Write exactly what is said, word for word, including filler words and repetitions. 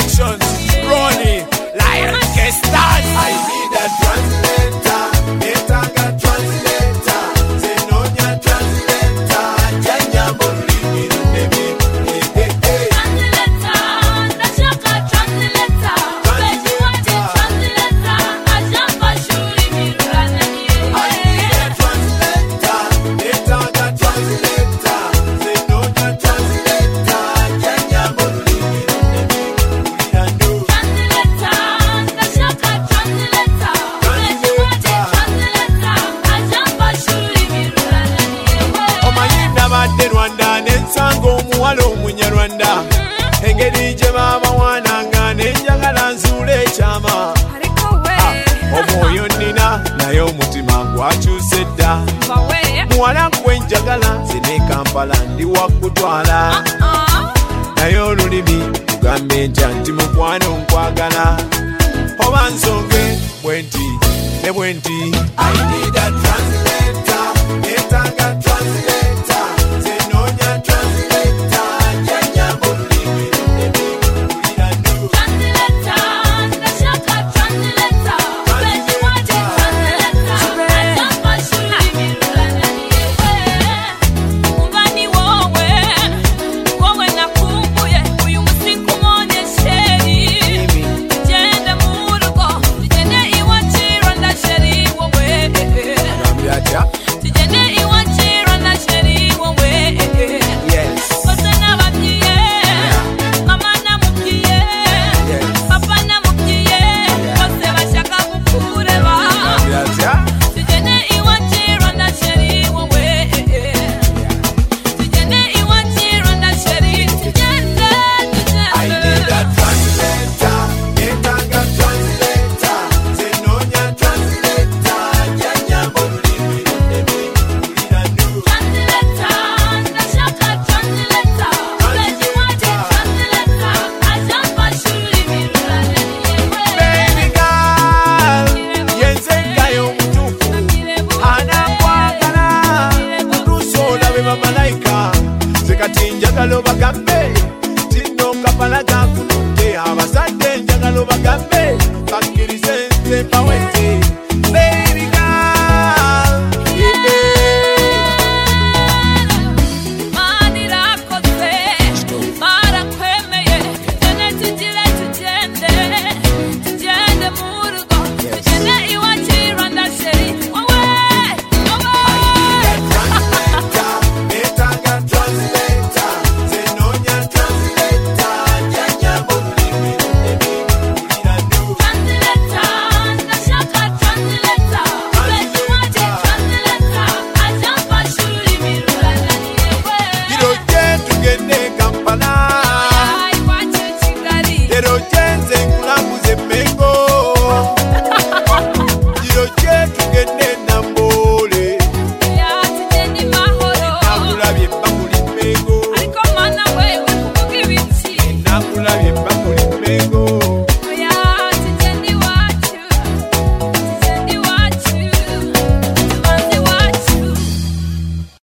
Productions, Ronnie, Lion Kestan. I need a translator, Netanga translator, Zenonia translator, Janya Bolimi Nemi. Translator, Nashaka translator, Bejuwate translator, Ajamba shuri miruranye. I need a translator, Netanga translator, Zenonia translator, Janya Bolimi Nemi. Translator, Nashaka translator, Bejuwate translator, Ajamba shuri miruranye. Omayinda badde Rwanda n'ensanga omuwala omunyarwanda engeri gye baba wananga n'enjagala nzuula ekyama omwoyo nnina naye omutima gwakyuse dda muwala gwenjagala nze ne Kampala ndi wakutwala naye olulimi kugambe ntya nti mukwano nkwagala oba nsonge bwe nti ne bwe nti I need a translator.